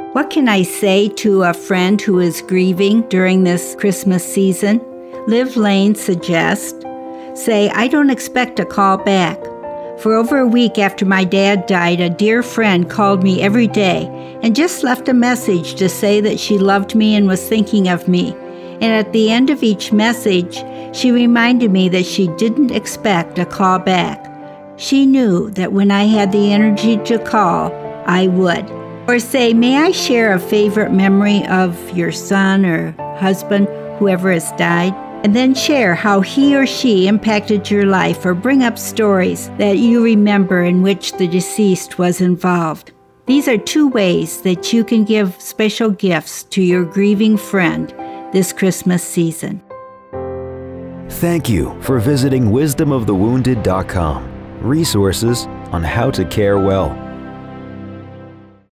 What can I say to a friend who is grieving during this Christmas season? Liv Lane suggests, say, I don't expect a call back. For over a week after my dad died, a dear friend called me every day and just left a message to say that she loved me and was thinking of me. And at the end of each message, she reminded me that she didn't expect a call back. She knew that when I had the energy to call, I would. Or say, may I share a favorite memory of your son or husband, whoever has died? And then share how he or she impacted your life, or bring up stories that you remember in which the deceased was involved. These are 2 ways that you can give special gifts to your grieving friend this Christmas season. Thank you for visiting wisdomofthewounded.com. Resources on how to care well.